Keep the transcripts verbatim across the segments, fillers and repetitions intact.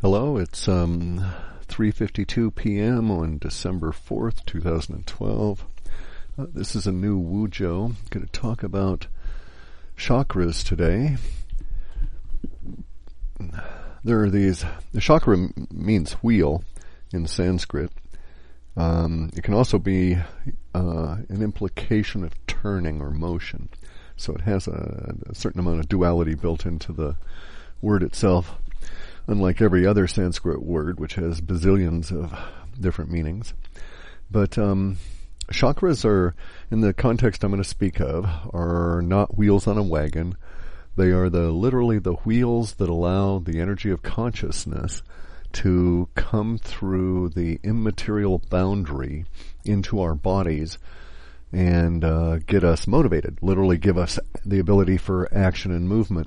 Hello, it's um, three fifty-two p.m. on December fourth, two thousand twelve. Uh, this is a new Wuzhou. I'm going to talk about chakras today. There are these, the chakra m- means wheel in Sanskrit. Um, it can also be uh, an implication of turning or motion. So it has a, a certain amount of duality built into the word itself, unlike every other Sanskrit word, which has bazillions of different meanings. But um, chakras are, in the context I'm going to speak of, are not wheels on a wagon. They are the literally the wheels that allow the energy of consciousness to come through the immaterial boundary into our bodies and uh, get us motivated, literally give us the ability for action and movement.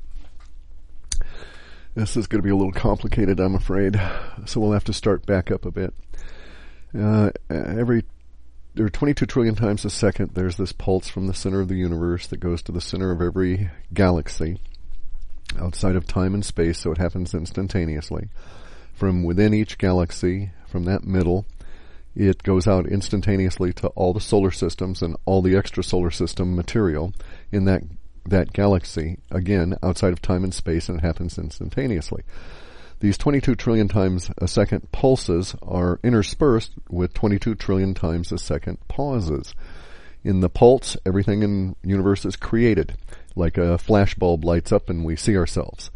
This is going to be a little complicated, I'm afraid, so we'll have to start back up a bit. Uh, every there are twenty-two trillion times a second, there's this pulse from the center of the universe that goes to the center of every galaxy outside of time and space, so it happens instantaneously. From within each galaxy, from that middle, it goes out instantaneously to all the solar systems and all the extrasolar system material in that that galaxy, again, outside of time and space, and it happens instantaneously. These twenty-two trillion times a second pulses are interspersed with twenty-two trillion times a second pauses. In the pulse, everything in the universe is created. Like a flashbulb lights up and we see ourselves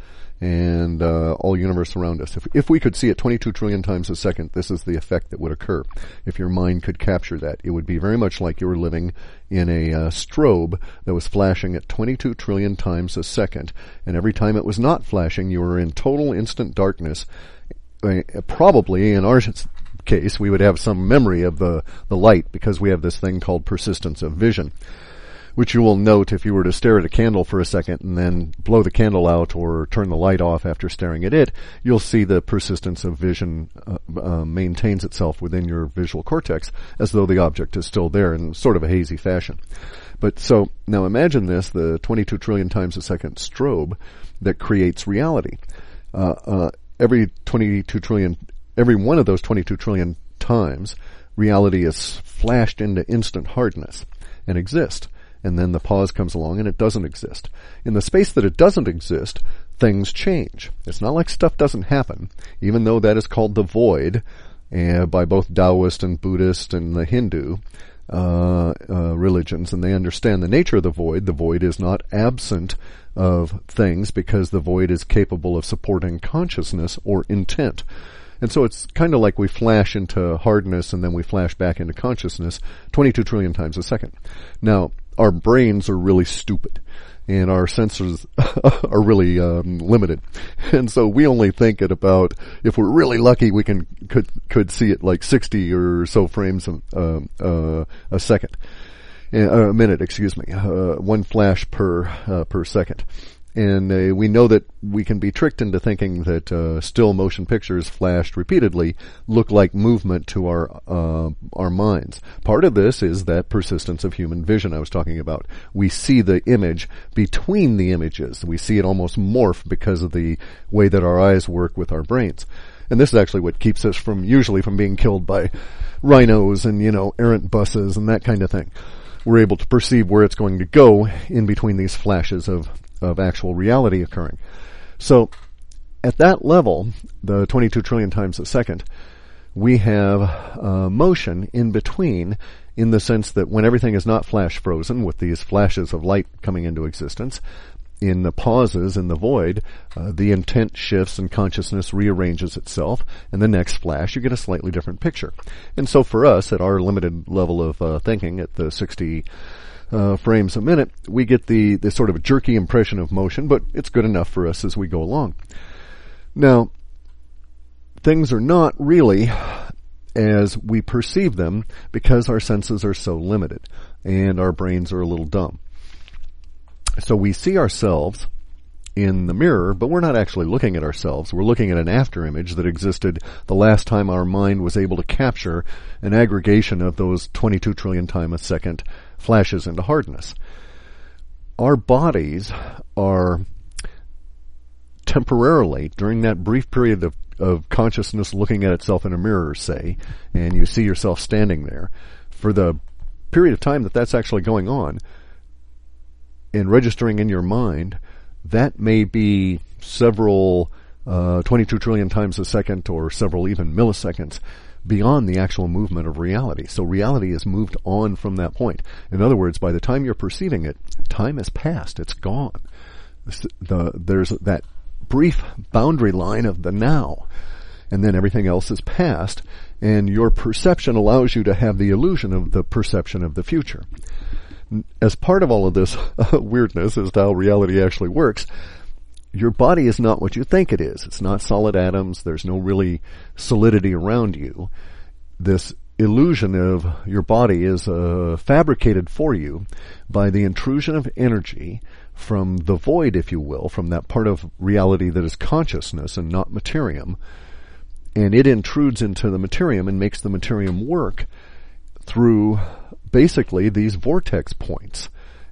and uh, all universe around us. If, if we could see it twenty-two trillion times a second, this is the effect that would occur. If your mind could capture that, it would be very much like you were living in a uh, strobe that was flashing at twenty-two trillion times a second. And every time it was not flashing, you were in total instant darkness. Uh, probably, in our case, we would have some memory of the, the light because we have this thing called persistence of vision, which you will note if you were to stare at a candle for a second and then blow the candle out or turn the light off after staring at it, you'll see the persistence of vision uh, uh, maintains itself within your visual cortex as though the object is still there in sort of a hazy fashion. But so, now imagine this, the twenty-two trillion times a second strobe that creates reality. Uh, uh, every twenty-two trillion, every one of those twenty-two trillion times, reality is flashed into instant hardness and exists. And then the pause comes along and it doesn't exist. In the space that it doesn't exist, things change. It's not like stuff doesn't happen, even though that is called the void uh, by both Taoist and Buddhist and the Hindu uh, uh, religions, and they understand the nature of the void. The void is not absent of things because the void is capable of supporting consciousness or intent. And so it's kind of like we flash into hardness and then we flash back into consciousness twenty-two trillion times a second. Now, our brains are really stupid and our senses are really um, limited. And so we only think at about, if we're really lucky, we can could could see it like sixty or so frames a, uh, uh, a second. Uh, a minute, excuse me. Uh, one flash per uh, per second. And uh, we know that we can be tricked into thinking that uh, still motion pictures flashed repeatedly look like movement to our uh, our minds. Part of this is that persistence of human vision I was talking about. We see the image between the images. We see it almost morph because of the way that our eyes work with our brains. And this is actually what keeps us from usually from being killed by rhinos and, you know, errant buses and that kind of thing. We're able to perceive where it's going to go in between these flashes of of actual reality occurring. So at that level, the twenty-two trillion times a second, we have uh, motion in between, in the sense that when everything is not flash frozen with these flashes of light coming into existence, in the pauses, in the void, uh, the intent shifts and consciousness rearranges itself, and the next flash you get a slightly different picture. And so for us, at our limited level of uh, thinking, at the sixty Uh, frames a minute, we get the, the sort of jerky impression of motion, but it's good enough for us as we go along. Now, things are not really as we perceive them because our senses are so limited and our brains are a little dumb. So we see ourselves in the mirror, but we're not actually looking at ourselves. We're looking at an after image that existed the last time our mind was able to capture an aggregation of those twenty-two trillion time a second flashes into hardness. Our bodies are temporarily, during that brief period of, of consciousness looking at itself in a mirror, say, and you see yourself standing there, for the period of time that that's actually going on, and registering in your mind, that may be several uh, twenty-two trillion times a second or several even milliseconds beyond the actual movement of reality. So reality is moved on from that point. In other words, by the time you're perceiving it, time has passed. It's gone. The, there's that brief boundary line of the now, and then everything else is past, and your perception allows you to have the illusion of the perception of the future. As part of all of this uh, weirdness as to how reality actually works, your body is not what you think it is. It's not solid atoms. There's no really solidity around you. This illusion of your body is uh, fabricated for you by the intrusion of energy from the void, if you will, from that part of reality that is consciousness and not materium. And it intrudes into the materium and makes the materium work through basically these vortex points.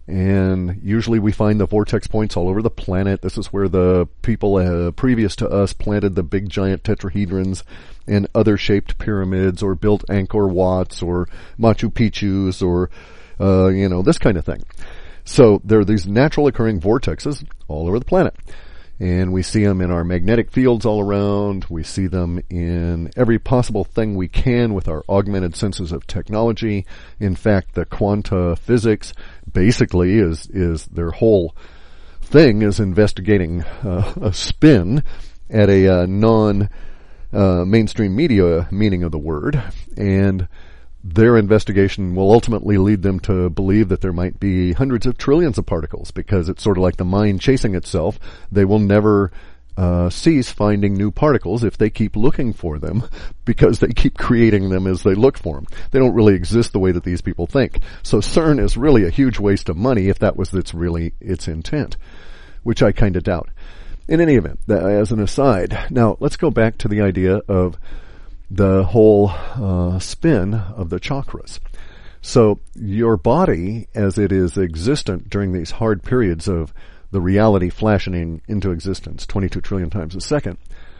And usually we find the vortex points all over the planet. This is where the people uh, previous to us planted the big giant tetrahedrons and other shaped pyramids, or built Angkor Wats or Machu Picchus, or, uh, you know, this kind of thing. So there are these natural occurring vortexes all over the planet. And we see them in our magnetic fields all around. We see them in every possible thing we can with our augmented senses of technology. In fact, the quanta physics basically is, is their whole thing is investigating uh, a spin at a uh, non uh, mainstream media meaning of the word. And their investigation will ultimately lead them to believe that there might be hundreds of trillions of particles, because it's sort of like the mind chasing itself. They will never uh, cease finding new particles if they keep looking for them, because they keep creating them as they look for them. They don't really exist the way that these people think. So CERN is really a huge waste of money if that was its really its intent, which I kind of doubt. In any event, that, as an aside, now let's go back to the idea of the whole uh, spin of the chakras. So your body, as it is existent during these hard periods of the reality flashing into existence twenty-two trillion times a second,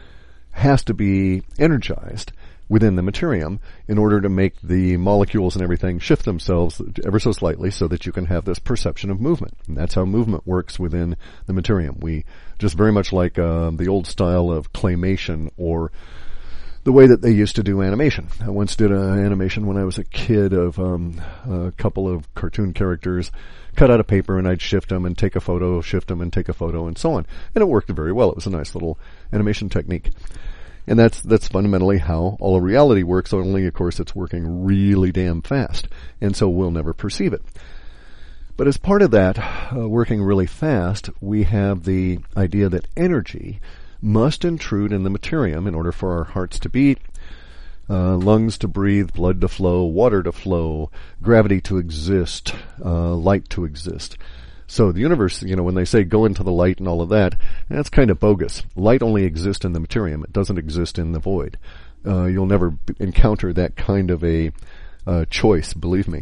has to be energized within the materium in order to make the molecules and everything shift themselves ever so slightly so that you can have this perception of movement. And that's how movement works within the materium. We just very much like uh, the old style of claymation, or the way that they used to do animation. I once did an animation when I was a kid of um, a couple of cartoon characters cut out of paper, and I'd shift them and take a photo, shift them and take a photo, and so on. And it worked very well. It was a nice little animation technique. And that's that's fundamentally how all of reality works, only, of course, it's working really damn fast. And so we'll never perceive it. But as part of that, uh, working really fast, we have the idea that energy must intrude in the materium in order for our hearts to beat, uh, lungs to breathe, blood to flow, water to flow, gravity to exist, uh, light to exist. So the universe, you know, when they say go into the light and all of that, that's kind of bogus. Light only exists in the materium. It doesn't exist in the void. Uh, you'll never b- encounter that kind of a uh, choice, believe me.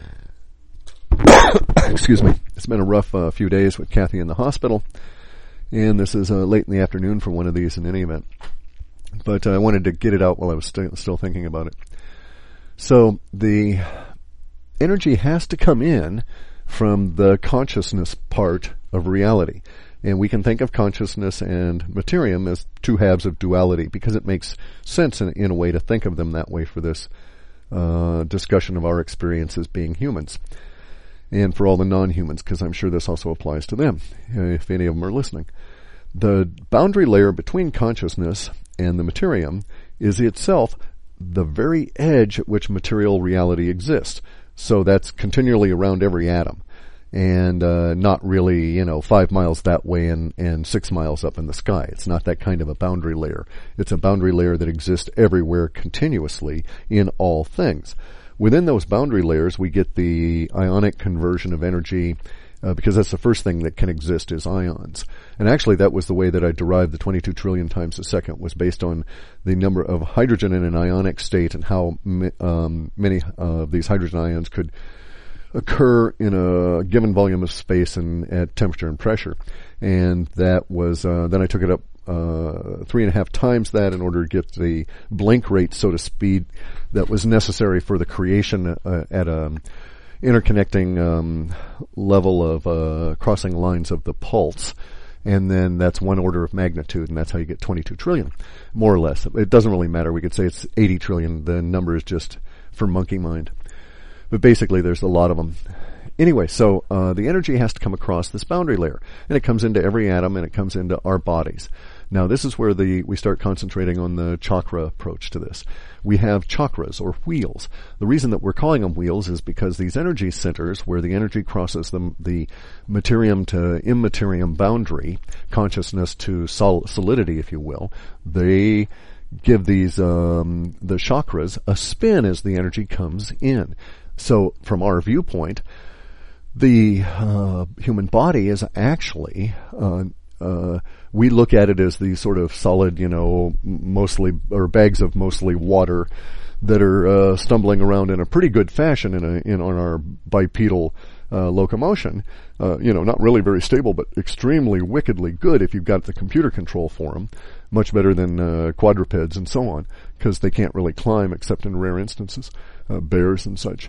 Excuse me. It's been a rough uh, few days with Kathy in the hospital. And this is uh, late in the afternoon for one of these in any event. But uh, I wanted to get it out while I was st- still thinking about it. So the energy has to come in from the consciousness part of reality. And we can think of consciousness and materium as two halves of duality, because it makes sense in, in a way to think of them that way for this uh, discussion of our experience as being humans. And for all the non-humans, because I'm sure this also applies to them, if any of them are listening. The boundary layer between consciousness and the materium is itself the very edge at which material reality exists. So that's continually around every atom, and uh, not really, you know, five miles that way and, and six miles up in the sky. It's not that kind of a boundary layer. It's a boundary layer that exists everywhere continuously in all things. Within those boundary layers, we get the ionic conversion of energy, uh, because that's the first thing that can exist is ions. And actually, that was the way that I derived the twenty-two trillion times a second, was based on the number of hydrogen in an ionic state and how um, many of these hydrogen ions could occur in a given volume of space and at temperature and pressure. And that was, uh, then I took it up uh, three and a half times that in order to get the blink rate, so to speak, that was necessary for the creation uh, at a interconnecting um, level of uh, crossing lines of the pulse. And then that's one order of magnitude, and that's how you get twenty-two trillion, more or less. It doesn't really matter. We could say it's eighty trillion. The number is just for monkey mind. But basically, there's a lot of them. Anyway, so uh, the energy has to come across this boundary layer, and it comes into every atom, and it comes into our bodies. Now, this is where the we start concentrating on the chakra approach to this. We have chakras, or wheels. The reason that we're calling them wheels is because these energy centers, where the energy crosses the, the materium to immaterium boundary, consciousness to sol- solidity, if you will, they give these um, the chakras a spin as the energy comes in. So, from our viewpoint, the uh, human body is actually uh, uh, we look at it as these sort of solid, you know, mostly, or bags of mostly water that are uh, stumbling around in a pretty good fashion in a, in on our bipedal uh, locomotion. Uh, you know, not really very stable, but extremely wickedly good if you've got the computer control for them. Much better than uh, quadrupeds and so on, because they can't really climb except in rare instances, uh, bears and such.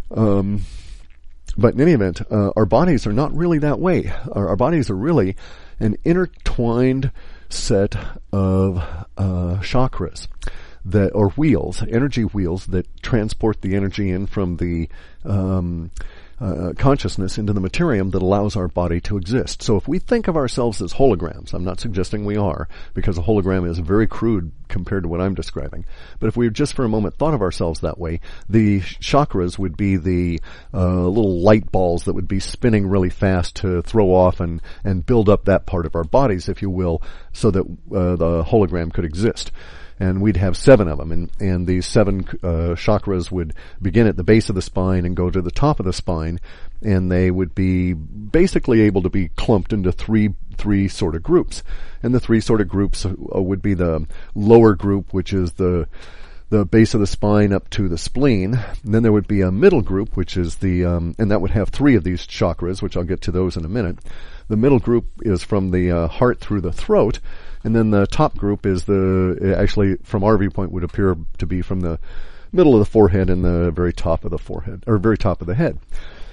Um, but in any event, uh, our bodies are not really that way. Our, our bodies are really an intertwined set of uh, chakras that, or wheels, energy wheels that transport the energy in from the um, uh, consciousness into the materium that allows our body to exist. So if we think of ourselves as holograms, I'm not suggesting we are, because a hologram is very crude compared to what I'm describing. But if we just for a moment thought of ourselves that way, the chakras would be the uh, little light balls that would be spinning really fast to throw off and, and build up that part of our bodies, if you will, so that uh, the hologram could exist. And we'd have seven of them, and, and these seven uh, chakras would begin at the base of the spine and go to the top of the spine, and they would be basically able to be clumped into three three sort of groups. And the three sort of groups uh, would be the lower group, which is the the base of the spine up to the spleen. And then there would be a middle group, which is the, um, and that would have three of these chakras, which I'll get to those in a minute. The middle group is from the uh, heart through the throat. And then the top group is the, actually from our viewpoint would appear to be from the middle of the forehead and the very top of the forehead, or very top of the head.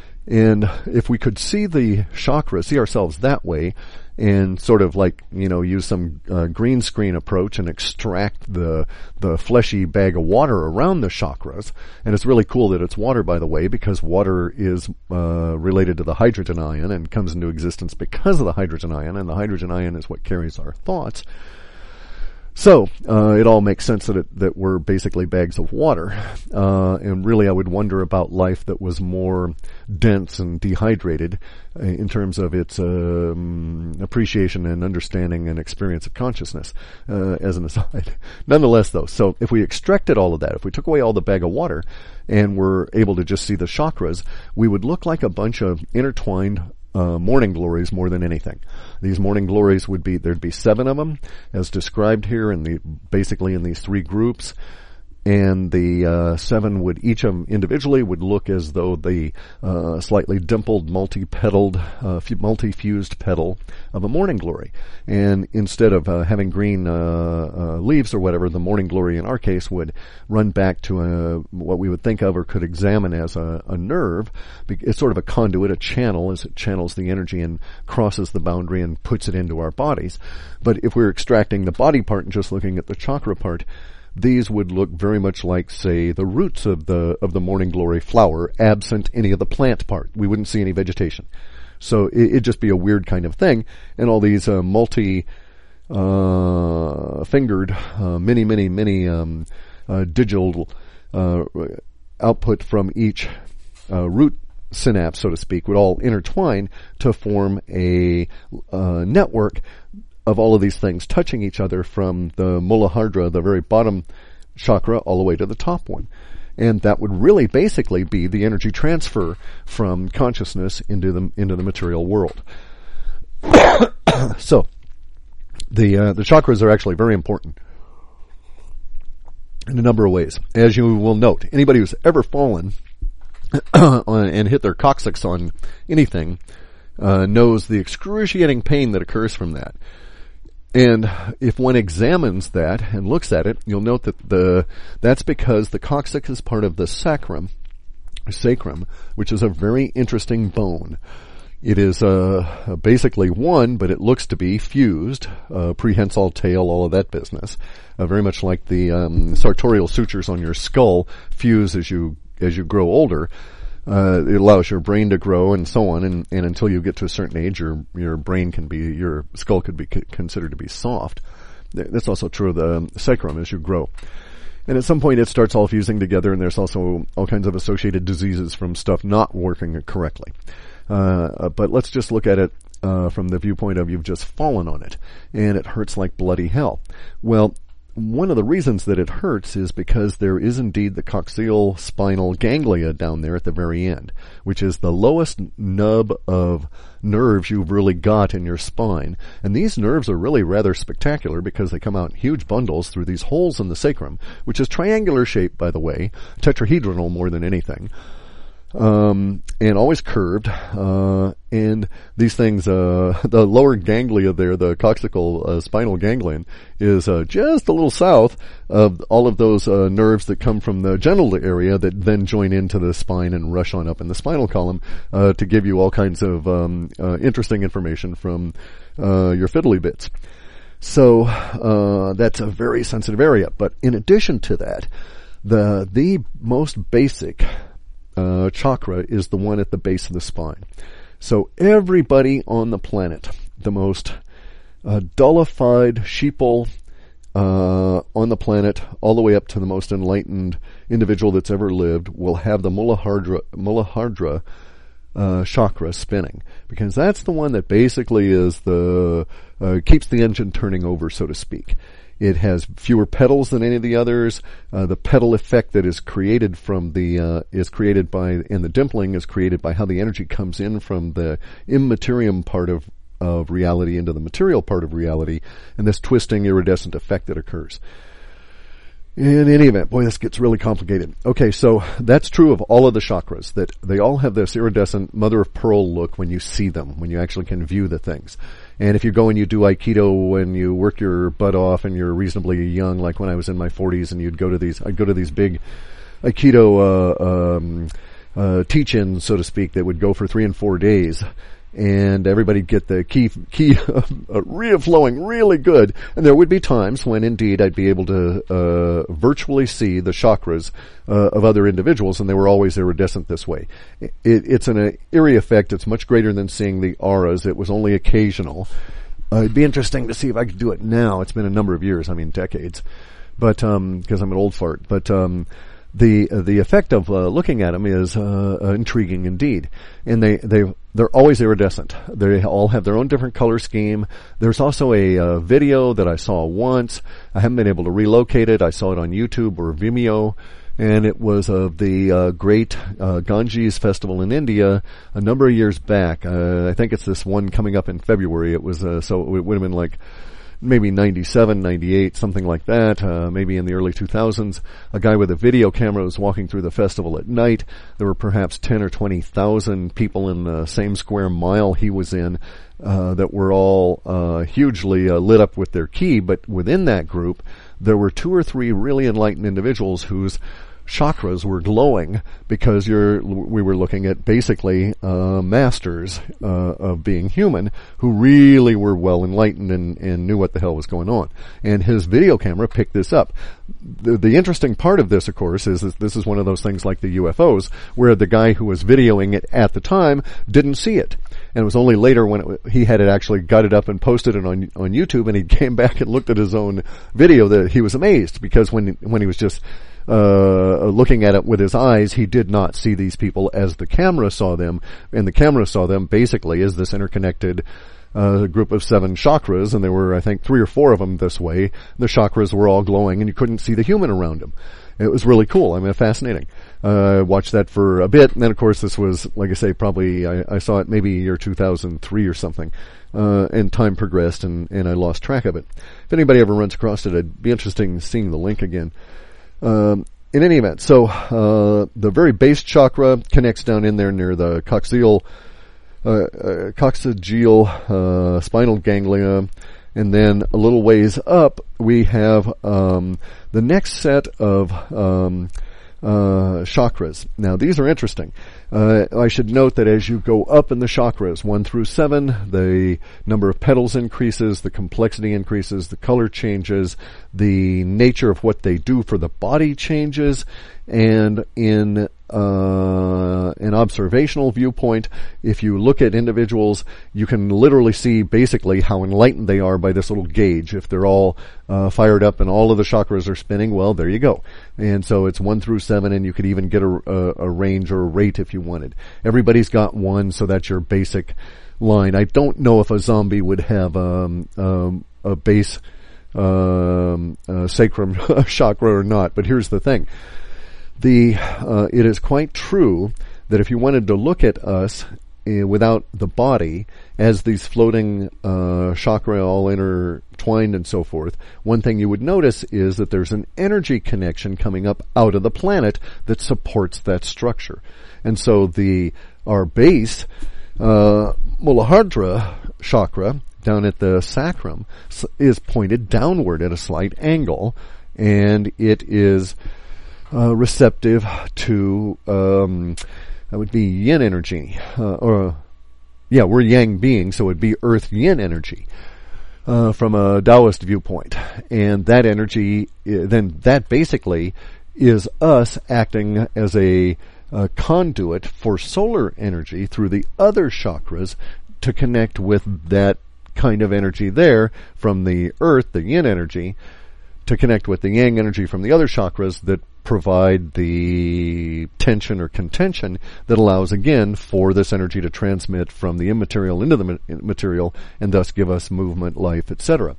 And if we could see the chakra, see ourselves that way, and sort of like, you know, use some uh, green screen approach and extract the the fleshy bag of water around the chakras. And it's really cool that it's water, by the way, because water is uh, related to the hydrogen ion and comes into existence because of the hydrogen ion, and the hydrogen ion is what carries our thoughts. So, uh, it all makes sense that it, that we're basically bags of water. Uh, and really I would wonder about life that was more dense and dehydrated uh, in terms of its um, appreciation and understanding and experience of consciousness, uh, as an aside. Nonetheless, though, so if we extracted all of that, if we took away all the bag of water and were able to just see the chakras, we would look like a bunch of intertwined Uh, morning glories more than anything. These morning glories would be, there'd be seven of them, as described here, in the basically in these three groups. And the uh, seven would, each of them individually would look as though the uh, slightly dimpled, multi-petaled, uh, f- multi-fused petal of a morning glory. And instead of uh, having green uh, uh, leaves or whatever, the morning glory in our case would run back to a, what we would think of or could examine as a, a nerve. It's sort of a conduit, a channel, as it channels the energy and crosses the boundary and puts it into our bodies. But if we're extracting the body part and just looking at the chakra part, these would look very much like, say, the roots of the of the morning glory flower, absent any of the plant part. We wouldn't see any vegetation. So it, it'd just be a weird kind of thing. And all these uh, multi uh, fingered, uh, many, many, many um, uh, digital uh, output from each uh, root synapse, so to speak, would all intertwine to form a uh, network of all of these things touching each other from the Muladhara, the very bottom chakra, all the way to the top one. And that would really basically be the energy transfer from consciousness into the into the material world. So, the uh, the chakras are actually very important in a number of ways. As you will note, anybody who's ever fallen and hit their coccyx on anything uh, knows the excruciating pain that occurs from that. And if one examines that and looks at it, you'll note that the that's because the coccyx is part of the sacrum, sacrum, which is a very interesting bone. It is uh, basically one, but it looks to be fused, uh, prehensile tail, all of that business. Uh, very much like the um, sartorial sutures on your skull fuse as you as you grow older. Uh, it allows your brain to grow and so on, and, and until you get to a certain age, your your brain can be, your skull could be c- considered to be soft. That's also true of the sacrum as you grow. And at some point it starts all fusing together, and there's also all kinds of associated diseases from stuff not working correctly. Uh, but let's just look at it uh, from the viewpoint of you've just fallen on it, and it hurts like bloody hell. Well, one of the reasons that it hurts is because there is indeed the coccygeal spinal ganglia down there at the very end, which is the lowest nub of nerves you've really got in your spine. And these nerves are really rather spectacular because they come out in huge bundles through these holes in the sacrum, which is triangular shaped, by the way, tetrahedral more than anything. Um, and always curved, uh, and these things, uh, the lower ganglia there, the coccygeal uh, spinal ganglion, is uh, just a little south of all of those uh, nerves that come from the genital area that then join into the spine and rush on up in the spinal column uh, to give you all kinds of um, uh, interesting information from uh, your fiddly bits. So uh, that's a very sensitive area. But in addition to that, the the most basic Uh, chakra is the one at the base of the spine. So everybody on the planet, the most uh, dullified sheeple uh, on the planet, all the way up to the most enlightened individual that's ever lived, will have the Muladhara, Muladhara uh, chakra spinning, because that's the one that basically is the uh, keeps the engine turning over, so to speak. It has fewer petals than any of the others. Uh, the petal effect that is created from the uh, is created by, and the dimpling is created by how the energy comes in from the immaterium part of of reality into the material part of reality, and this twisting iridescent effect that occurs. In any event, boy, this gets really complicated. Okay, so that's true of all of the chakras, that they all have this iridescent mother of pearl look when you see them, when you actually can view the things. And if you go and you do Aikido and you work your butt off and you're reasonably young, like when I was in my forties, and you'd go to these, I'd go to these big Aikido uh, um, uh, teach-ins, so to speak, that would go for three and four days. And everybody'd get the ki, ki uh, real flowing really good. And there would be times when, indeed, I'd be able to uh, virtually see the chakras uh, of other individuals, and they were always iridescent this way. It, it's an uh, eerie effect. It's much greater than seeing the auras. It was only occasional. Uh, it'd be interesting to see if I could do it now. It's been a number of years, I mean decades, but um, because I'm an old fart. But um, the uh, the effect of uh, looking at them is uh, uh, intriguing indeed, and they they they're always iridescent. They all have their own different color scheme. There's also a uh, video that I saw once. I haven't been able to relocate it. I saw it on YouTube or Vimeo, and it was of the uh, great uh, Ganges festival in India a number of years back. Uh, I think it's this one coming up in February. It was uh, so it would have been like maybe ninety-seven, ninety-eight, something like that, uh, maybe in the early two thousands. A guy with a video camera was walking through the festival at night. There were perhaps ten or twenty thousand people in the same square mile he was in, uh, that were all, uh, hugely uh, lit up with their ki, but within that group, there were two or three really enlightened individuals whose chakras were glowing, because you're, we were looking at basically uh, masters uh, of being human who really were well enlightened and, and knew what the hell was going on. And his video camera picked this up. The, the interesting part of this, of course, is that this is one of those things like the U F Os, where the guy who was videoing it at the time didn't see it. And it was only later when it, he had it actually got it up and posted it on on YouTube, and he came back and looked at his own video, that he was amazed, because when when he was just Uh, looking at it with his eyes, he did not see these people as the camera saw them, and the camera saw them basically as this interconnected uh, group of seven chakras, and there were, I think, three or four of them this way. The chakras were all glowing, and you couldn't see the human around them. It was really cool. I mean, fascinating. Uh, I watched that for a bit, and then, of course, this was, like I say, probably, I, I saw it maybe year two thousand three or something, uh, and time progressed, and, and I lost track of it. If anybody ever runs across it, it'd be interesting seeing the link again. Um, in any event, so uh, the very base chakra connects down in there near the coccygeal, uh, uh, coccygeal uh, spinal ganglia, and then a little ways up we have um, the next set of um, uh, chakras. Now these are interesting. Uh, I should note that as you go up in the chakras, one through seven, the number of petals increases, the complexity increases, the color changes, the nature of what they do for the body changes, and in uh, an observational viewpoint, if you look at individuals, you can literally see basically how enlightened they are by this little gauge. If they're all uh, fired up and all of the chakras are spinning, well, there you go. And so it's one through seven, and you could even get a, a, a range or a rate if you wanted. Everybody's got one, so that's your basic line. I don't know if a zombie would have um, um, a base um, uh, sacrum chakra or not, but here's the thing. The uh, it is quite true that if you wanted to look at us uh, without the body as these floating uh, chakra all intertwined and so forth, one thing you would notice is that there's an energy connection coming up out of the planet that supports that structure. And so the our base uh, Muladhara chakra down at the sacrum is pointed downward at a slight angle, and it is Uh, receptive to, um, that would be yin energy, uh, or, yeah, we're yang beings, so it would be earth yin energy, uh, from a Taoist viewpoint. And that energy, then that basically is us acting as a, a conduit for solar energy through the other chakras to connect with that kind of energy there from the earth, the yin energy, to connect with the yang energy from the other chakras that provide the tension or contention that allows, again, for this energy to transmit from the immaterial into the material and thus give us movement, life, et cetera.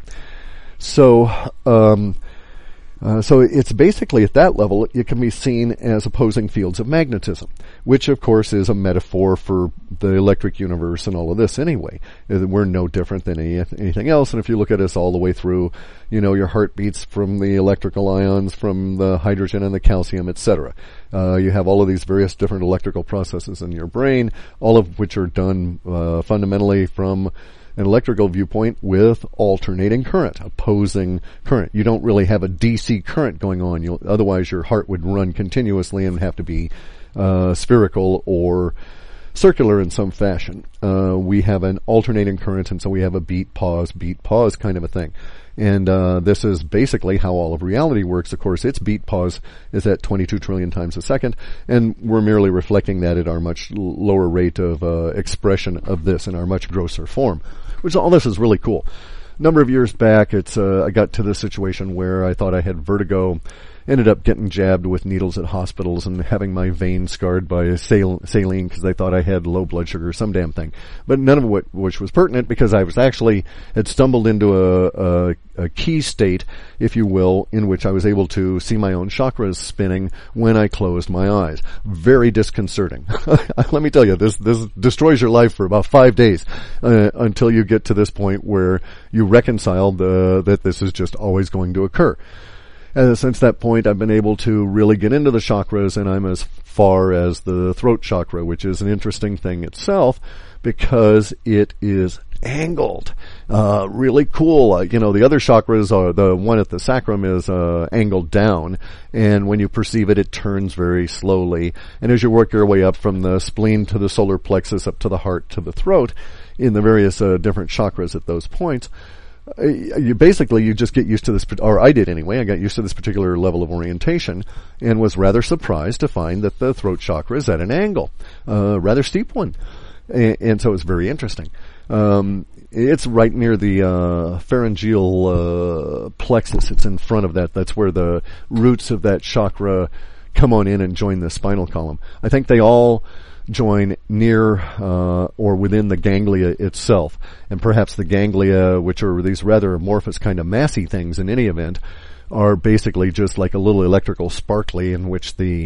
So, um, uh, so it's basically at that level, it can be seen as opposing fields of magnetism, which of course is a metaphor for the electric universe and all of this anyway. We're no different than any, anything else, and if you look at us all the way through, you know, your heart beats from the electrical ions, from the hydrogen and the calcium, et cetera. Uh, you have all of these various different electrical processes in your brain, all of which are done uh, fundamentally from an electrical viewpoint with alternating current, opposing current. You don't really have a D C current going on. You'll, otherwise, your heart would run continuously and have to be uh, spherical or circular in some fashion. Uh, we have an alternating current, and so we have a beat, pause, beat, pause kind of a thing. And uh, this is basically how all of reality works. Of course, its beat pause is at twenty-two trillion times a second, and we're merely reflecting that at our much l- lower rate of uh, expression of this in our much grosser form, which all this is really cool. A number of years back, it's uh, I got to this situation where I thought I had vertigo, ended up getting jabbed with needles at hospitals and having my veins scarred by sal- saline because they thought I had low blood sugar, some damn thing. But none of it which was pertinent because I was actually had stumbled into a, a, a key state, if you will, in which I was able to see my own chakras spinning when I closed my eyes. Very disconcerting. Let me tell you, this this destroys your life for about five days uh, until you get to this point where you reconcile the, that this is just always going to occur. Uh, since that point, I've been able to really get into the chakras, and I'm as far as the throat chakra, which is an interesting thing itself because it is angled. Uh, really cool. Uh, you know, the other chakras are, the one at the sacrum is uh, angled down, and when you perceive it, it turns very slowly. And as you work your way up from the spleen to the solar plexus, up to the heart, to the throat, in the various uh, different chakras at those points, Uh, you basically, you just get used to this, or I did anyway, I got used to this particular level of orientation and was rather surprised to find that the throat chakra is at an angle, a uh, rather steep one. And, and so it's very interesting. Um, it's right near the uh, pharyngeal uh, plexus. It's in front of that. That's where the roots of that chakra come on in and join the spinal column. I think they all join near uh, or within the ganglia itself, and perhaps the ganglia, which are these rather amorphous kind of massy things in any event, are basically just like a little electrical sparkly in which the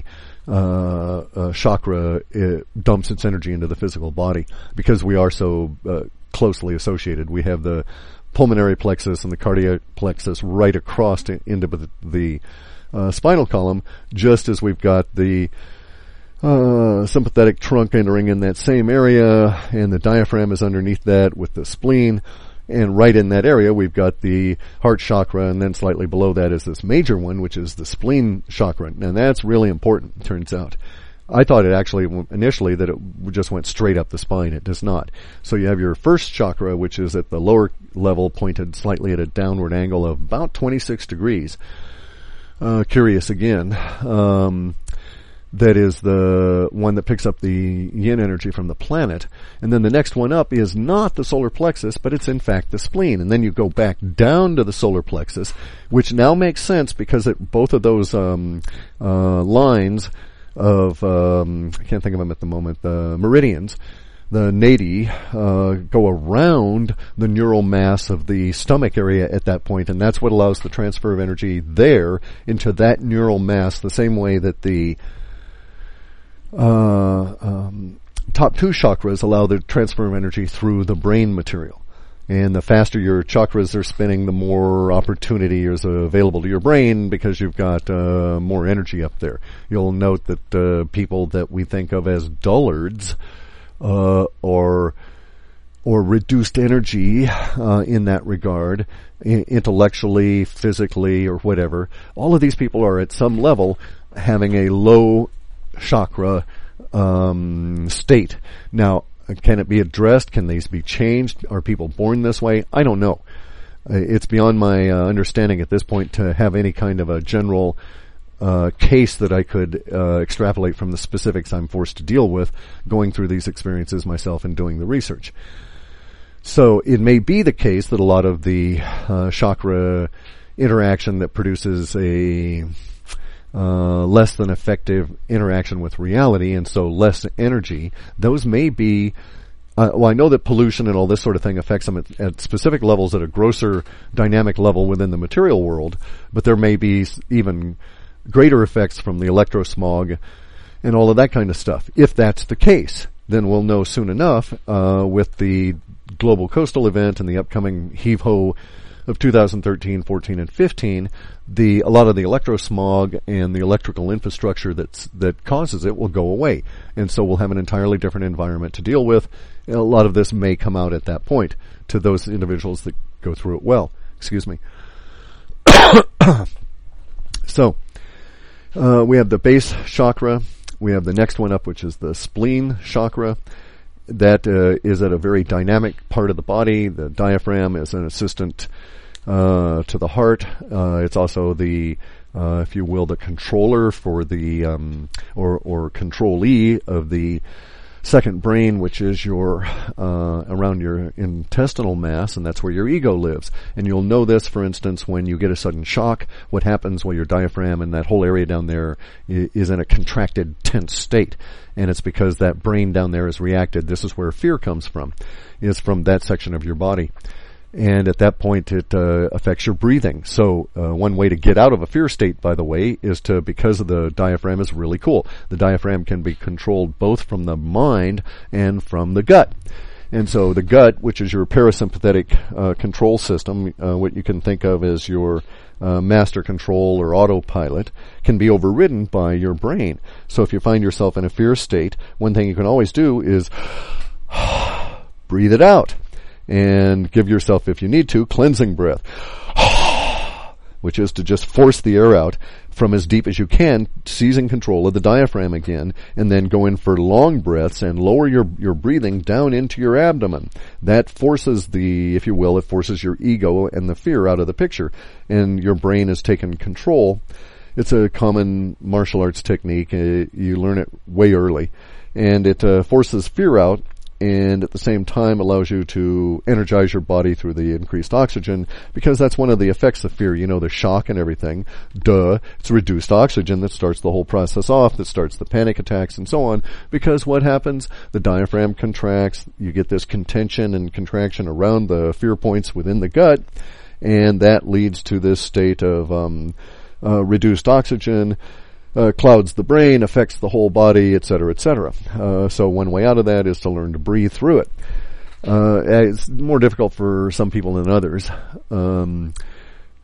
uh, uh, chakra uh, dumps its energy into the physical body, because we are so uh, closely associated. We have the pulmonary plexus and the cardiac plexus right across to, into the, the uh, spinal column, just as we've got the uh, sympathetic trunk entering in that same area, and the diaphragm is underneath that with the spleen. And right in that area, we've got the heart chakra, and then slightly below that is this major one, which is the spleen chakra. And that's really important, turns out. I thought it actually, initially, that it just went straight up the spine. It does not. So you have your first chakra, which is at the lower level, pointed slightly at a downward angle of about twenty-six degrees. Uh, curious again. Um, that is the one that picks up the yin energy from the planet. And then the next one up is not the solar plexus, but it's in fact the spleen. And then you go back down to the solar plexus, which now makes sense because it, both of those um, uh, lines of, um, I can't think of them at the moment, the meridians, the nadi, uh, go around the neural mass of the stomach area at that point, and that's what allows the transfer of energy there into that neural mass, the same way that the Uh, um, top two chakras allow the transfer of energy through the brain material. And the faster your chakras are spinning, the more opportunity is available to your brain because you've got uh, more energy up there. You'll note that uh, people that we think of as dullards uh, or or reduced energy uh, in that regard, I- intellectually, physically, or whatever, all of these people are at some level having a low chakra um, state. Now, can it be addressed? Can these be changed? Are people born this way? I don't know. Uh, it's beyond my uh, understanding at this point to have any kind of a general uh, case that I could uh, extrapolate from the specifics I'm forced to deal with going through these experiences myself and doing the research. So it may be the case that a lot of the uh, chakra interaction that produces a Uh, less than effective interaction with reality, and so less energy, those may be, uh, well, I know that pollution and all this sort of thing affects them at, at specific levels at a grosser dynamic level within the material world, but there may be even greater effects from the electrosmog and all of that kind of stuff. If that's the case, then we'll know soon enough uh, with the global coastal event and the upcoming heave-ho of two thousand thirteen, fourteen, and fifteen, the a lot of the electrosmog and the electrical infrastructure that's that causes it will go away, and so we'll have an entirely different environment to deal with. And a lot of this may come out at that point to those individuals that go through it well. Excuse me. So uh, we have the base chakra. We have the next one up, which is the spleen chakra. That uh, is at a very dynamic part of the body. The diaphragm is an assistant uh, to the heart. Uh, it's also the, uh, if you will, the controller for the, um, or, or controllee of the second brain, which is your, uh, around your intestinal mass, and that's where your ego lives. And you'll know this, for instance, when you get a sudden shock, what happens when your diaphragm and that whole area down there is in a contracted, tense state. And it's because that brain down there has reacted. This is where fear comes from, is from that section of your body. And at that point, it uh, affects your breathing. So uh, one way to get out of a fear state, by the way, is to, because of the diaphragm is really cool. The diaphragm can be controlled both from the mind and from the gut. And so the gut, which is your parasympathetic uh, control system, uh, what you can think of as your uh, master control or autopilot, can be overridden by your brain. So if you find yourself in a fear state, one thing you can always do is breathe it out. And give yourself, if you need to, cleansing breath, which is to just force the air out from as deep as you can, seizing control of the diaphragm again, and then go in for long breaths and lower your, your breathing down into your abdomen. That forces the, if you will, it forces your ego and the fear out of the picture, and your brain has taken control. It's a common martial arts technique. Uh, you learn it way early, and it uh, forces fear out, and at the same time allows you to energize your body through the increased oxygen, because that's one of the effects of fear. You know, the shock and everything. Duh. It's reduced oxygen that starts the whole process off, that starts the panic attacks and so on, because what happens? The diaphragm contracts, you get this contention and contraction around the fear points within the gut, and that leads to this state of um, uh, reduced oxygen, Uh, clouds the brain, affects the whole body, et cetera, et cetera. Uh, so one way out of that is to learn to breathe through it. Uh, it's more difficult for some people than others. Um,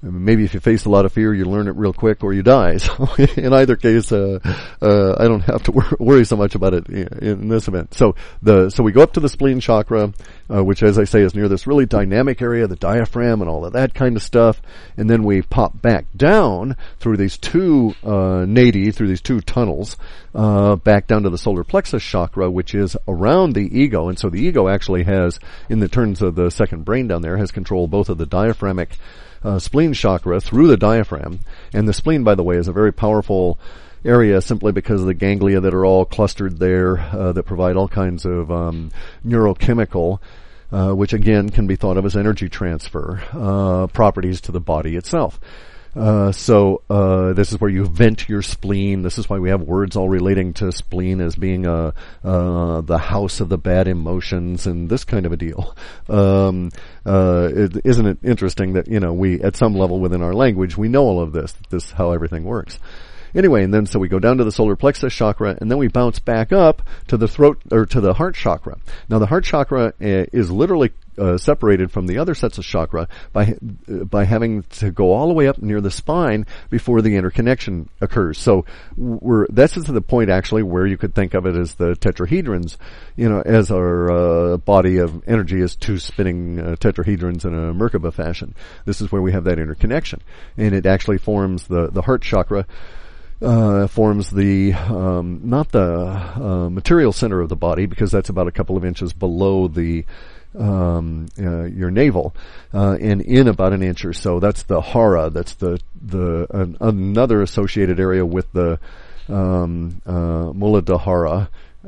maybe if you face a lot of fear, you learn it real quick or you die. So in either case, uh, uh, I don't have to wor- worry so much about it in, in this event. So the, so we go up to the spleen chakra, uh, which as I say is near this really dynamic area, the diaphragm and all of that kind of stuff. And then we pop back down through these two, uh, nadi, through these two tunnels, uh, back down to the solar plexus chakra, which is around the ego. And so the ego actually has, in the terms of the second brain down there, has control both of the diaphragmic Uh, spleen chakra through the diaphragm. And the spleen, by the way, is a very powerful area simply because of the ganglia that are all clustered there, uh, that provide all kinds of um, neurochemical, uh, which again can be thought of as energy transfer uh, properties to the body itself. Uh, so, uh, this is where you vent your spleen. This is why we have words all relating to spleen as being, uh, uh, the house of the bad emotions and this kind of a deal. Um, uh, it, isn't it interesting that, you know, we, at some level within our language, we know all of this, this is how everything works. Anyway, and then so we go down to the solar plexus chakra, and then we bounce back up to the throat, or to the heart chakra. Now the heart chakra uh, is literally uh, separated from the other sets of chakra by uh, by having to go all the way up near the spine before the interconnection occurs. So we're this is the point actually where you could think of it as the tetrahedrons, you know, as our uh, body of energy is two spinning uh, tetrahedrons in a Merkaba fashion. This is where we have that interconnection, and it actually forms the the heart chakra. Uh, forms the, um, not the, uh, material center of the body, because that's about a couple of inches below the, um, uh, your navel, uh, and in about an inch or so. That's the hara. That's the, the, an, another associated area with the, um, uh, Muladhara,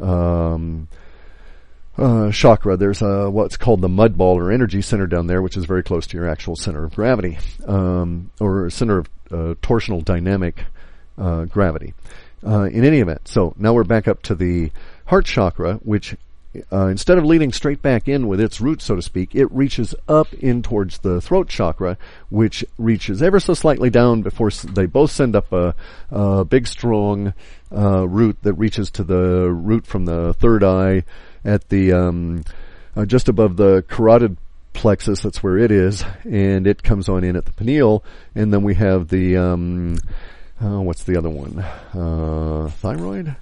um, Uh, chakra. There's uh, what's called the mud ball or energy center down there, which is very close to your actual center of gravity, um, or center of uh, torsional dynamic uh, gravity. Uh, in any event, so now we're back up to the heart chakra, which uh, instead of leading straight back in with its root, so to speak, it reaches up in towards the throat chakra, which reaches ever so slightly down before s- they both send up a, a big, strong uh, root that reaches to the root from the third eye at the um, uh, just above the carotid plexus. That's where it is, and it comes on in at the pineal, and then we have the um, uh, what's the other one? Uh, thyroid.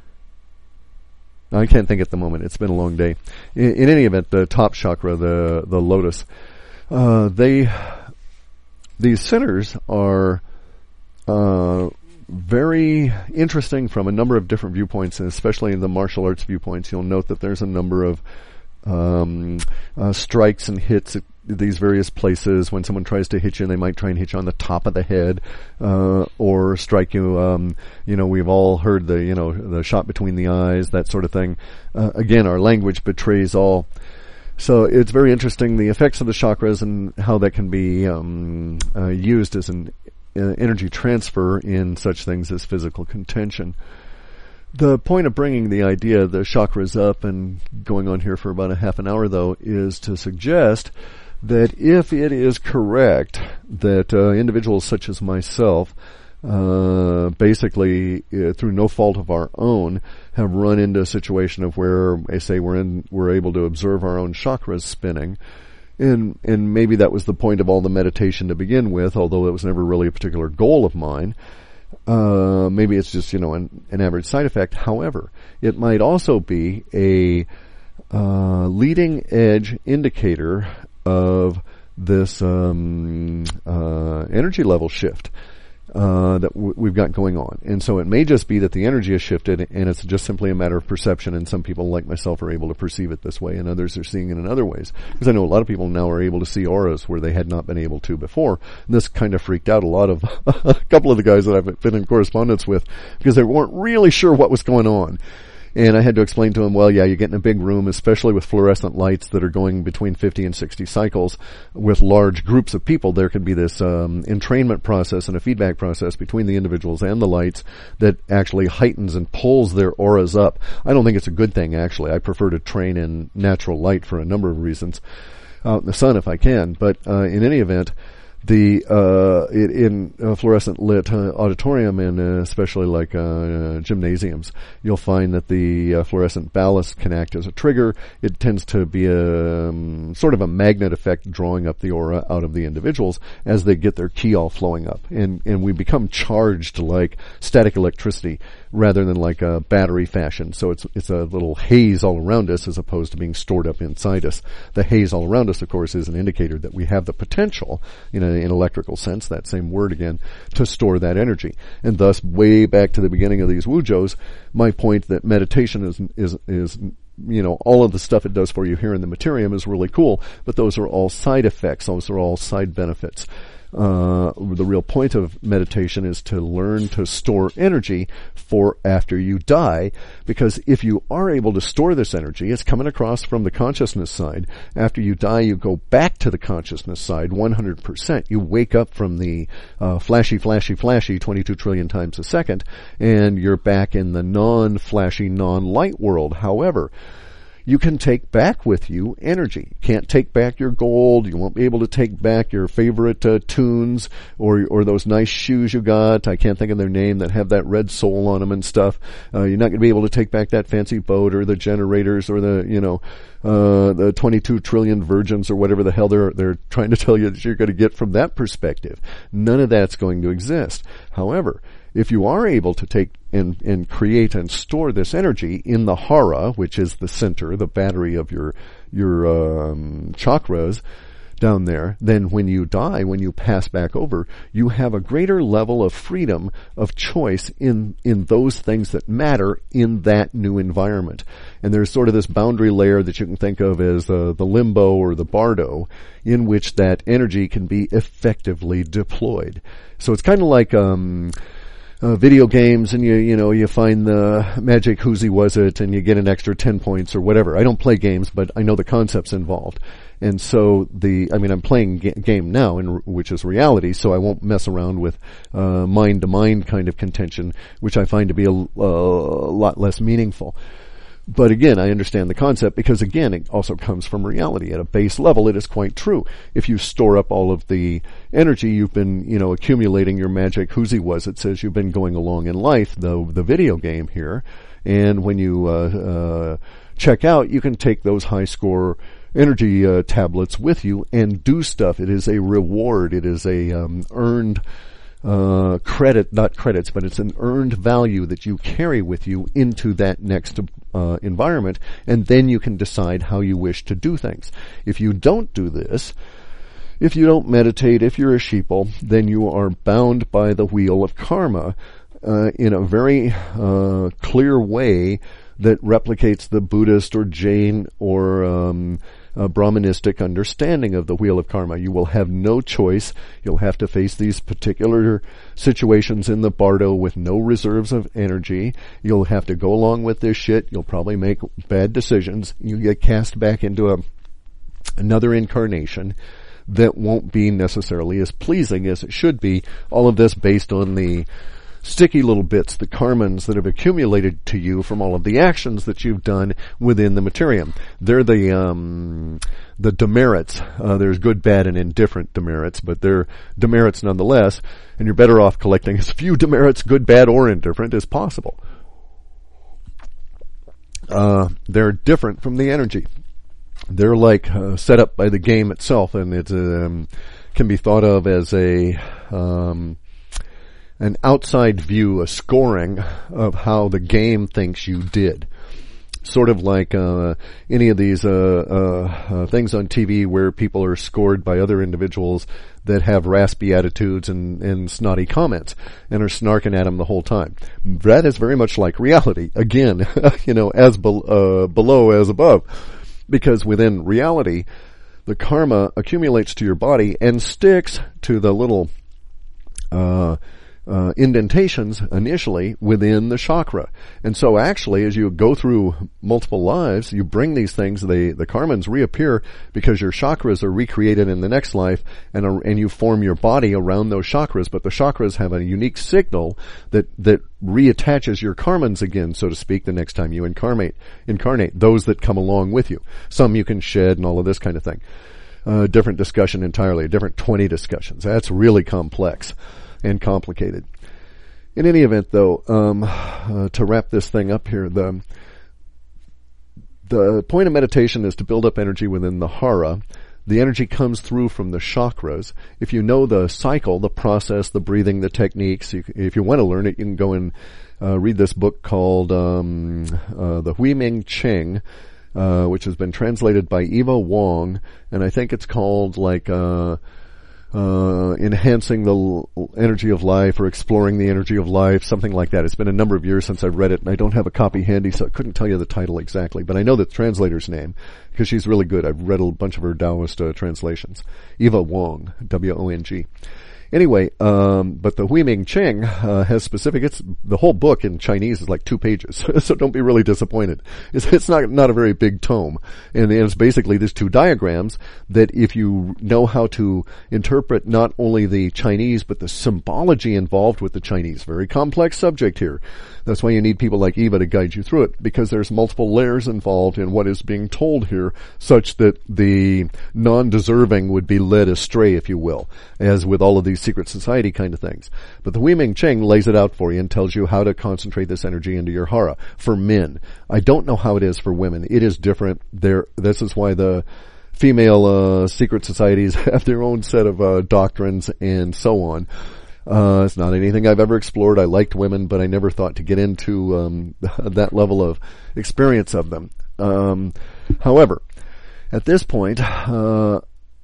I can't think at the moment. It's been a long day. In, in any event, the top chakra, the the lotus, uh, they these centers are uh, very interesting from a number of different viewpoints, and especially in the martial arts viewpoints. You'll note that there's a number of um, uh, strikes and hits at these various places. When someone tries to hit you, they might try and hit you on the top of the head, uh, or strike you. Um, you know, we've all heard the, you know, the shot between the eyes, that sort of thing. Uh, again, our language betrays all. So it's very interesting, the effects of the chakras and how that can be um, uh, used as an uh, energy transfer in such things as physical contention. The point of bringing the idea of the chakras up and going on here for about a half an hour, though, is to suggest that if it is correct that uh, individuals such as myself, uh, basically uh, through no fault of our own, have run into a situation of where, I say, we're in, we're able to observe our own chakras spinning, and and maybe that was the point of all the meditation to begin with, although it was never really a particular goal of mine. Uh, maybe it's just, you know, an, an average side effect. However, it might also be a uh, leading edge indicator of this um, uh, energy level shift uh, that w- we've got going on. And so it may just be that the energy has shifted, and it's just simply a matter of perception, and some people like myself are able to perceive it this way, and others are seeing it in other ways. Because I know a lot of people now are able to see auras where they had not been able to before. And this kind of freaked out a lot of, a couple of the guys that I've been in correspondence with, because they weren't really sure what was going on. And I had to explain to him, well, yeah, you get in a big room, especially with fluorescent lights that are going between fifty and sixty cycles with large groups of people. There can be this um, entrainment process and a feedback process between the individuals and the lights that actually heightens and pulls their auras up. I don't think it's a good thing, actually. I prefer to train in natural light for a number of reasons, out in the sun if I can. But uh, in any event, the uh, it, in uh, fluorescent lit uh, auditorium and uh, especially like uh, uh, gymnasiums, you'll find that the uh, fluorescent ballast can act as a trigger. It tends to be a um, sort of a magnet effect, drawing up the aura out of the individuals as they get their ki all flowing up, and and we become charged like static electricity rather than like a battery fashion. So it's it's a little haze all around us as opposed to being stored up inside us. The haze all around us, of course, is an indicator that we have the potential, you know, in electrical sense, that same word again, to store that energy. And thus, way back to the beginning of these Wujos, my point that meditation is is is you know, all of the stuff it does for you here in the Materium is really cool, but those are all side effects. Those are all side benefits. Uh, the real point of meditation is to learn to store energy for after you die, because if you are able to store this energy, it's coming across from the consciousness side. After you die, you go back to the consciousness side one hundred percent. You wake up from the uh, flashy, flashy, flashy twenty-two trillion times a second, and you're back in the non-flashy, non-light world. However, you can take back with you energy. You can't take back your gold. You won't be able to take back your favorite uh, tunes or or those nice shoes you got. I can't think of their name that have that red sole on them and stuff. Uh, you're not going to be able to take back that fancy boat or the generators or the, you know, uh, the twenty-two trillion virgins or whatever the hell they're, they're trying to tell you that you're going to get from that perspective. None of that's going to exist. However, if you are able to take and, and create and store this energy in the hara, which is the center, the battery of your your um, chakras down there, then when you die, when you pass back over, you have a greater level of freedom of choice in in those things that matter in that new environment. And there's sort of this boundary layer that you can think of as the, the limbo or the bardo, in which that energy can be effectively deployed. So it's kind of like um Uh, video games, and you you know you find the magic whoozy was it, and you get an extra ten points or whatever. I don't play games, but I know the concepts involved, and so the I mean I'm playing ga- game now, in, which is reality, so I won't mess around with uh, mind to mind kind of contention, which I find to be a, a lot less meaningful. But again, I understand the concept because, again, it also comes from reality. At a base level, it is quite true. If you store up all of the energy you've been, you know, accumulating your magic whoozy was, it says you've been going along in life, the the video game here, and when you uh, uh check out, you can take those high score energy uh, tablets with you and do stuff. It is a reward. It is a um, earned Uh, credit, not credits, but it's an earned value that you carry with you into that next uh, environment, and then you can decide how you wish to do things. If you don't do this, if you don't meditate, if you're a sheeple, then you are bound by the wheel of karma uh, in a very uh, clear way that replicates the Buddhist or Jain or um, uh, Brahmanistic understanding of the wheel of karma. You will have no choice. You'll have to face these particular situations in the bardo with no reserves of energy. You'll have to go along with this shit. You'll probably make bad decisions. You get cast back into a another incarnation that won't be necessarily as pleasing as it should be. All of this based on the sticky little bits, the karmans that have accumulated to you from all of the actions that you've done within the Materium. They're the um, the demerits. Uh, there's good, bad, and indifferent demerits, but they're demerits nonetheless, and you're better off collecting as few demerits, good, bad, or indifferent, as possible. Uh, they're different from the energy. They're like uh, set up by the game itself, and it um, can be thought of as a um, an outside view, a scoring of how the game thinks you did. Sort of like uh, any of these uh, uh, uh, things on T V where people are scored by other individuals that have raspy attitudes and, and snotty comments and are snarking at them the whole time. That is very much like reality. Again, you know, as be- uh, below as above. Because within reality, the karma accumulates to your body and sticks to the little uh Uh, indentations initially within the chakra. And so actually, as you go through multiple lives, you bring these things, they, the karmans reappear because your chakras are recreated in the next life, and uh, and you form your body around those chakras, but the chakras have a unique signal that, that reattaches your karmans again, so to speak, the next time you incarnate, incarnate, those that come along with you. Some you can shed and all of this kind of thing. a different discussion entirely, a different twenty discussions. That's really complex and complicated. In any event, though, um, uh, to wrap this thing up here, the the point of meditation is to build up energy within the hara. The energy comes through from the chakras. If you know the cycle, the process, the breathing, the techniques, you, if you want to learn it, you can go and uh, read this book called um, uh, The Huiming Cheng, uh, which has been translated by Eva Wong, and I think it's called like uh, uh, Enhancing the L- Energy of Life or Exploring the Energy of Life, something like that. It's been a number of years since I've read it, and I don't have a copy handy, so I couldn't tell you the title exactly, but I know the translator's name, because she's really good. I've read a bunch of her Taoist uh, translations. Eva Wong, W O N G. Anyway, um, but the Huiming Cheng uh, has specific. It's the whole book in Chinese is like two pages, so don't be really disappointed. It's, it's not not a very big tome, and it's basically these two diagrams that, if you know how to interpret not only the Chinese but the symbology involved with the Chinese, very complex subject here. That's why you need people like Eva to guide you through it, because there's multiple layers involved in what is being told here, such that the non-deserving would be led astray, if you will, as with all of these secret society kind of things. But the Huiming Cheng lays it out for you and tells you how to concentrate this energy into your hara. For men, I don't know how it is for women. It is different. There, this is why the female uh, secret societies have their own set of uh, doctrines and so on. Uh, it's not anything I've ever explored. I liked women, but I never thought to get into um, that level of experience of them. Um, however, at this point, uh,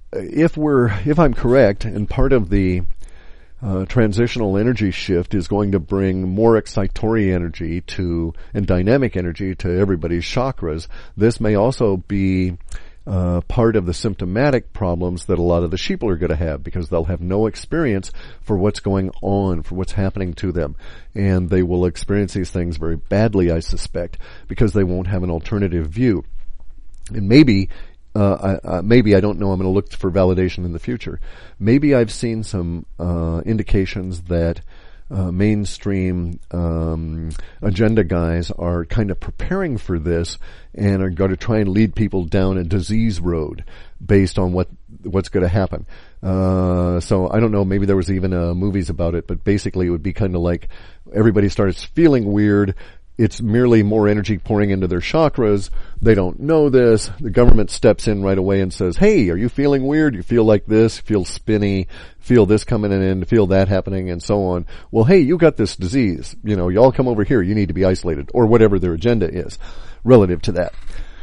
if we're, if I'm correct, and part of the uh, transitional energy shift is going to bring more excitatory energy to and dynamic energy to everybody's chakras, this may also be Uh, part of the symptomatic problems that a lot of the sheeple are going to have, because they'll have no experience for what's going on, for what's happening to them. And they will experience these things very badly, I suspect, because they won't have an alternative view. And maybe, uh, I, uh, maybe, I don't know, I'm going to look for validation in the future. Maybe I've seen some uh, indications that Uh, mainstream um, agenda guys are kind of preparing for this and are going to try and lead people down a disease road based on what what's going to happen. Uh, so I don't know, maybe there was even uh, movies about it, but basically it would be kind of like everybody starts feeling weird. It's merely more energy pouring into their chakras. They don't know this. The government steps in right away and says, hey, are you feeling weird? You feel like this, feel spinny, feel this coming in, feel that happening, and so on. Well, hey, you got this disease. You know, y'all come over here. You need to be isolated, or whatever their agenda is relative to that.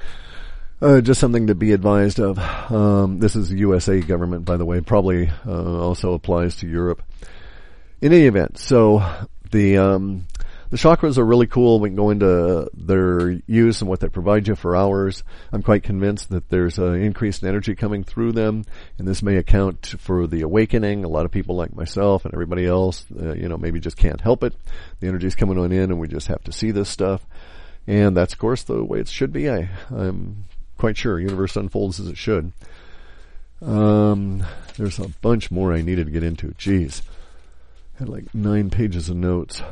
Uh, just something to be advised of. Um, this is the U S A government, by the way. Probably uh, also applies to Europe. In any event, so the... Um, The chakras are really cool. We can go into their use and what they provide you for hours. I'm quite convinced that there's uh, increased energy coming through them, and this may account for the awakening. A lot of people like myself and everybody else, uh, you know, maybe just can't help it. The energy's coming on in, and we just have to see this stuff. And that's, of course, the way it should be. I, I'm quite sure. Universe unfolds as it should. Um, there's a bunch more I needed to get into. Jeez. I had like nine pages of notes.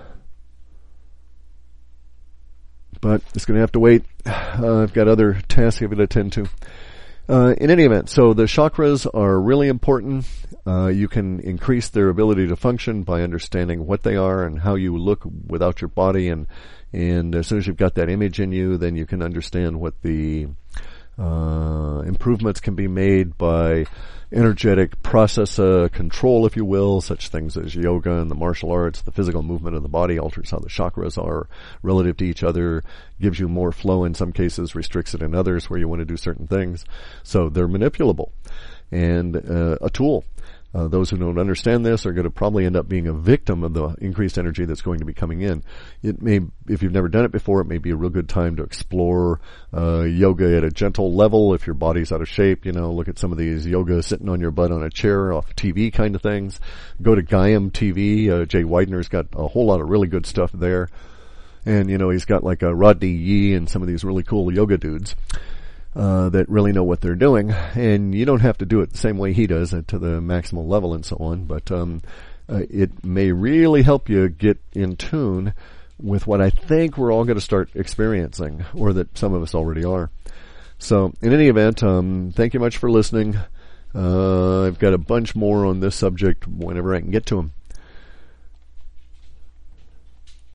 But it's going to have to wait. Uh, I've got other tasks I've got to attend to. Uh, in any event, so the chakras are really important. Uh, you can increase their ability to function by understanding what they are and how you look without your body. And, and as soon as you've got that image in you, then you can understand what the uh, improvements can be made by energetic process uh, control, if you will, such things as yoga and the martial arts. The physical movement of the body alters how the chakras are relative to each other, gives you more flow in some cases, restricts it in others where you want to do certain things. So they're manipulable and uh, a tool. Uh, those who don't understand this are going to probably end up being a victim of the increased energy that's going to be coming in. It may, if you've never done it before, it may be a real good time to explore uh, yoga at a gentle level. If your body's out of shape, you know, look at some of these yoga sitting on your butt on a chair off T V kind of things. Go to Gaiam T V. Uh, Jay Widener's got a whole lot of really good stuff there. And, you know, he's got like a Rodney Yee and some of these really cool yoga dudes. Uh, that really know what they're doing, and you don't have to do it the same way he does it to the maximal level and so on, but um, uh, it may really help you get in tune with what I think we're all going to start experiencing, or that some of us already are. So, in any event, um, thank you much for listening. Uh, I've got a bunch more on this subject whenever I can get to them.